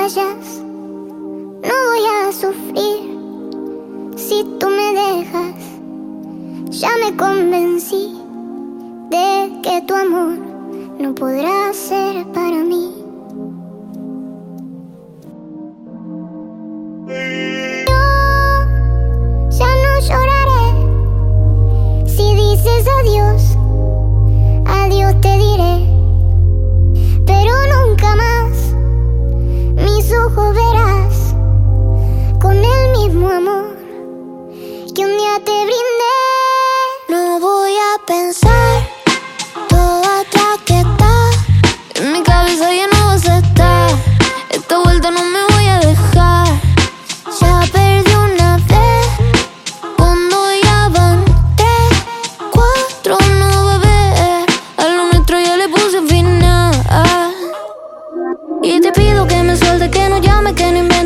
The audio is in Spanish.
vayas, no voy a sufrir. Si tú me dejas, ya me convencí de que tu amor no podrá ser para mí. Yo ya no lloraré. Si dices adiós, adiós te diré. Pero nunca más mis ojos verás con el mismo amor que un día te brindé. No voy a pensar todo atrás que está. En mi cabeza ya no vas a estar. Esta vuelta no me voy a dejar. Ya perdí una vez cuando ya van 3, 4, no va a ver. A lo nuestro ya le puse final. Y te pido que me suelte, que no llame, que no invente.